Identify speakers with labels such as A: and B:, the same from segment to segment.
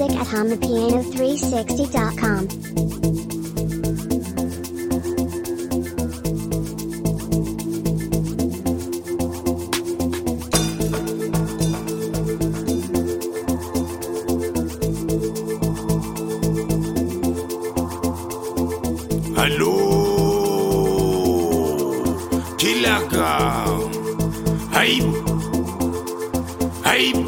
A: music at HumThePiano360.com.
B: Hello, Kilaka. Hype, hype.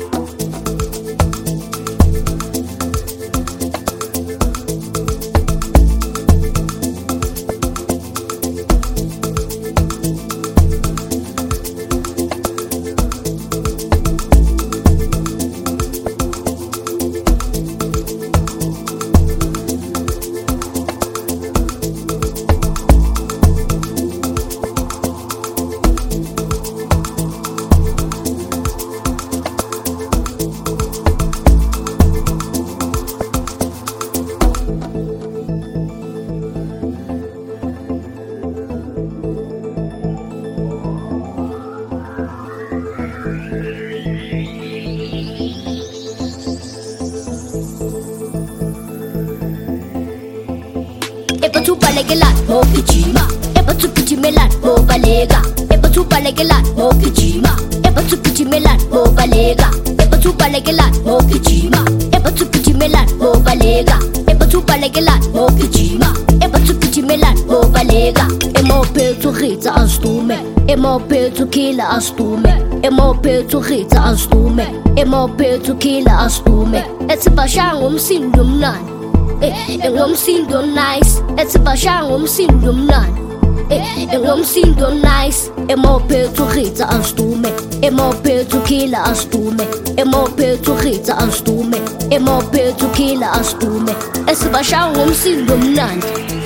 C: Tu balegelat mo kijima eba tu kijimelat mo balega eba tu balegelat mo kijima eba tu kijimelat mo balega eba tu balegelat mo kijima eba tu kijimelat mo balega eba tu balegelat mo kijima eba tu kijimelat mo balega emo petu khitsa astume emo petu kila astume emo petu khitsa astume emo petu kila astume etsibashangu umsindo mnani ngomsindo nice etsibasha ngomsindo mnani ngomsindo nice emophethu khitsa astume emophethu kila astume emophethu khitsa astume emophethu kila astume esibasha ngomsindo mnani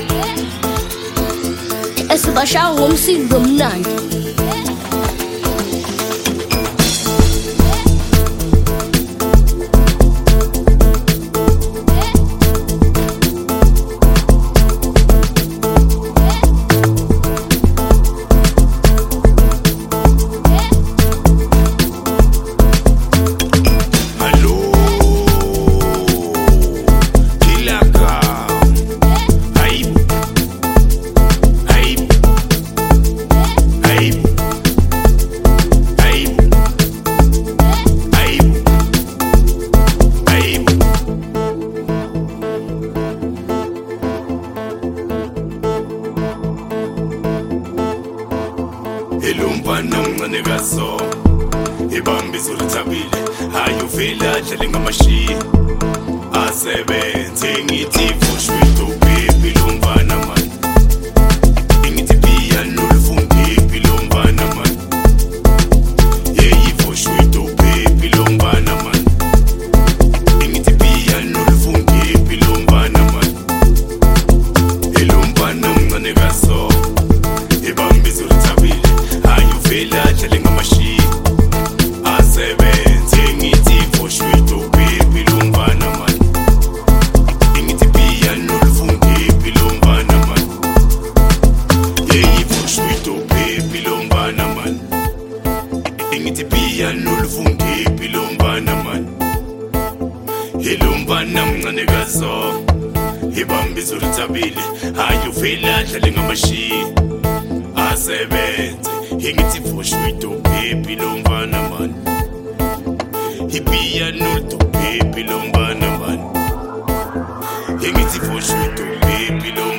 C: esibasha ngomsindo mnani
B: Elumbana mncane kaso ibambisa ulithabile ayuvela dlale ngamashi asebenze ngithi fushwito baby lumbana man ngithi piano lufunde lumbana man yeyi fushwito baby lumbana man ngithi piano lufunde lumbana man elumbana mncane kaso ibambisa ulithabile ayuvela dlale ngamashi asebenze ngithi fushwito baby lumbana man ngithi piano lufunde lumbana man yeyi fushwito baby lumbana man ngithi piano lufunde lumbana man elumbana mncane kaso ibambisa ulithabile ayuvela dlale ngamashi asebenze ngithi fushwito baby lumbana man ipiano to baby lumbana man ngithi fushwito baby lumbana